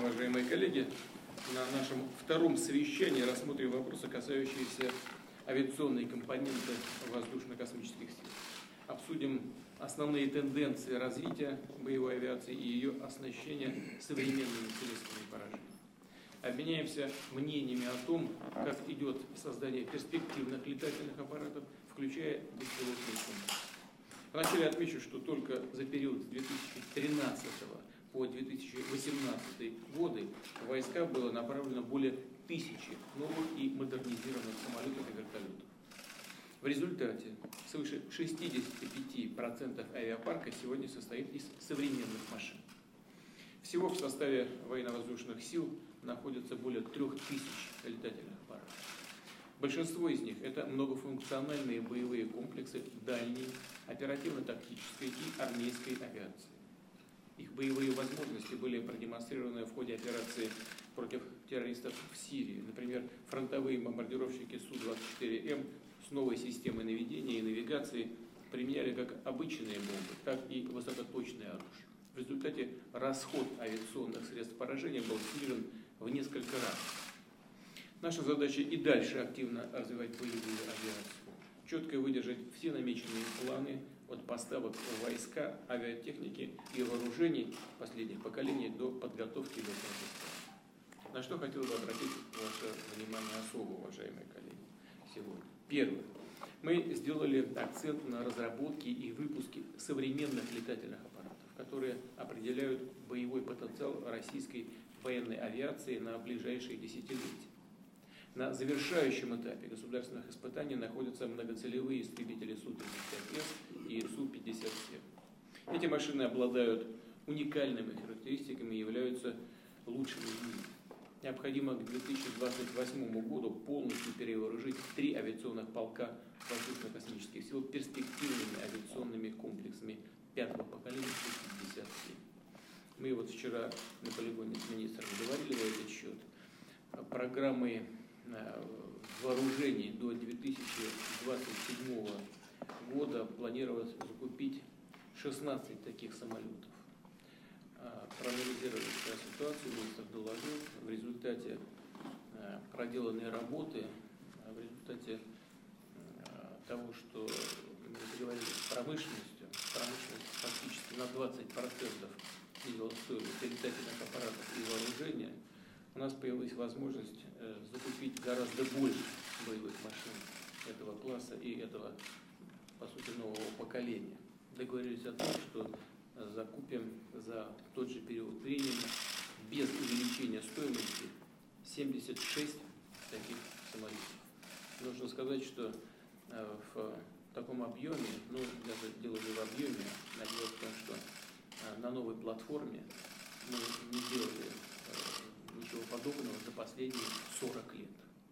уважаемые коллеги, на нашем втором совещании рассмотрим вопросы, касающиеся авиационной компоненты воздушно-космических сил. Обсудим основные тенденции развития боевой авиации и ее оснащения современными средствами поражения. Обменяемся мнениями о том, как идет создание перспективных летательных аппаратов, включая беспилотные комплексы. Вначале отмечу, что только за период с 2013 по 2018 годы в войска было направлено более 1000 новых и модернизированных самолетов и вертолетов. В результате свыше 65% авиапарка сегодня состоит из современных машин. Всего в составе военно-воздушных сил находится более 3000 летательных аппаратов. Большинство из них – это многофункциональные боевые комплексы дальней, оперативно-тактической и армейской авиации. Их боевые возможности были продемонстрированы в ходе операции против террористов в Сирии. Например, фронтовые бомбардировщики Су-24М с новой системой наведения и навигации применяли как обычные бомбы, так и высокоточное оружие. В результате расход авиационных средств поражения был снижен в несколько раз. Наша задача и дальше активно развивать боевую авиацию, четко выдержать все намеченные планы от поставок в войска, авиатехники и вооружений последних поколений до подготовки летных испытаний. На что хотел бы обратить ваше внимание особо, уважаемые коллеги, сегодня. Первое. Мы сделали акцент на разработке и выпуске современных летательных аппаратов, которые определяют боевой потенциал российской военной авиации на ближайшие десятилетия. На завершающем этапе государственных испытаний находятся многоцелевые истребители Су-35С и Су-57. Эти машины обладают уникальными характеристиками и являются лучшими в мире. Необходимо к 2028 году полностью перевооружить 3 авиационных полка воздушно-космических сил перспективными авиационными комплексами 5-го поколения Су-57. Мы вот вчера на полигоне с министром говорили на этот счет. Программы вооружений до 2027 года планировалось закупить 16 таких самолетов. Проанализировали ситуацию, министр доложил, в результате проделанной работы, в результате того, что мы договорились с промышленностью, промышленность фактически на 20% снизила стоимость летательных аппаратов и вооружения, у нас появилась возможность закупить гораздо больше боевых машин этого класса и этого, по сути, нового поколения. Договорились о том, что закупим за тот же период времени без увеличения стоимости 76 таких самолетов. Нужно сказать, что в таком объеме, даже дело не в объеме, а дело в том, что на новой платформе мы не делали ничего подобного за последние 40 лет.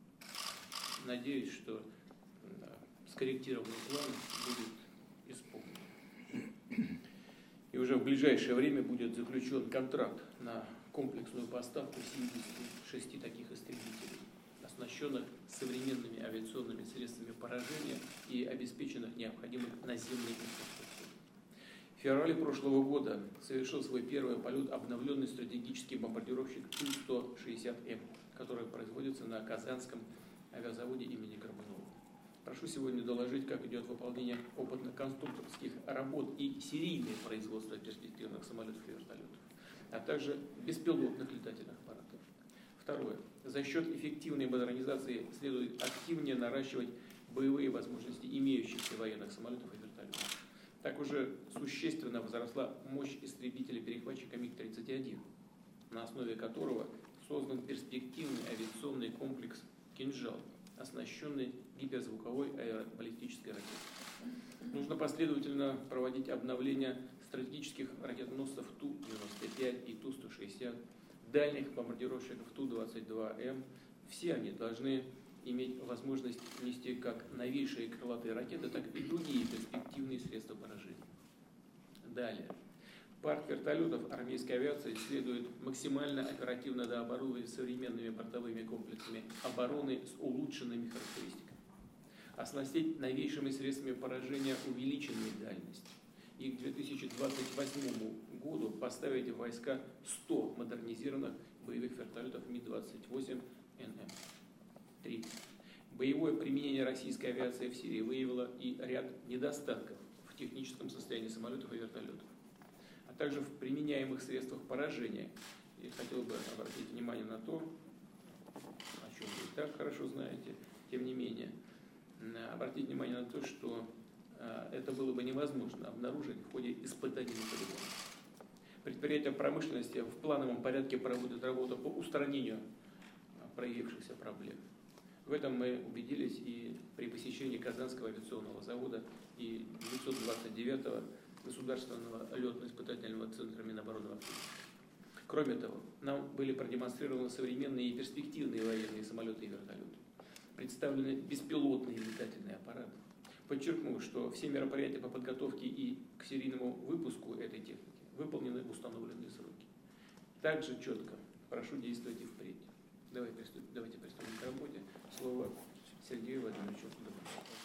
Надеюсь, что скорректированный план будет исполнен. И уже в ближайшее время будет заключен контракт на комплексную поставку 76 таких истребителей, оснащенных современными авиационными средствами поражения и обеспеченных необходимой наземной инфраструктурой. В феврале прошлого года совершил свой первый полет обновленный стратегический бомбардировщик Ту-160М, который производится на Казанском авиазаводе имени Горбунова. Прошу сегодня доложить, как идет выполнение опытно-конструкторских работ и серийное производство перспективных самолетов и вертолетов, а также беспилотных летательных аппаратов. Второе. За счет эффективной модернизации следует активнее наращивать боевые возможности имеющихся военных самолетов и вертолетов. Так уже существенно возросла мощь истребителя-перехватчика МиГ-31, на основе которого создан перспективный авиационный комплекс «Кинжал», оснащенный гиперзвуковой аэробаллистической ракетой. Нужно последовательно проводить обновление стратегических ракетоносцев Ту-95 и Ту-160, дальних бомбардировщиков Ту-22М. Все они должны иметь возможность нести как новейшие крылатые ракеты, так и другие перспективные средства поражения. Далее. Парк вертолетов армейской авиации следует максимально оперативно дооборудовать современными бортовыми комплексами обороны с улучшенными характеристиками, оснастить новейшими средствами поражения увеличенной дальности и к 2028 году поставить в войска 100 модернизированных боевых вертолетов Ми-28НМ. 3. Боевое применение российской авиации в Сирии выявило и ряд недостатков в техническом состоянии самолетов и вертолетов, а также в применяемых средствах поражения. И хотел бы обратить внимание на то, о чем вы и так хорошо знаете, тем не менее, обратить внимание на то, что это было бы невозможно обнаружить в ходе испытаний на полигоне. Предприятия промышленности в плановом порядке проводят работу по устранению проявившихся проблем. В этом мы убедились и при посещении Казанского авиационного завода и 929-го Государственного летно-испытательного центра Минобороны в Актюбе. Кроме того, нам были продемонстрированы современные и перспективные военные самолеты и вертолеты. Представлены беспилотные летательные аппараты. Подчеркну, что все мероприятия по подготовке и к серийному выпуску этой техники выполнены в установленные сроки. Также четко прошу действовать и впредь. Давайте приступим к работе. Слово Сергею Владимировичу.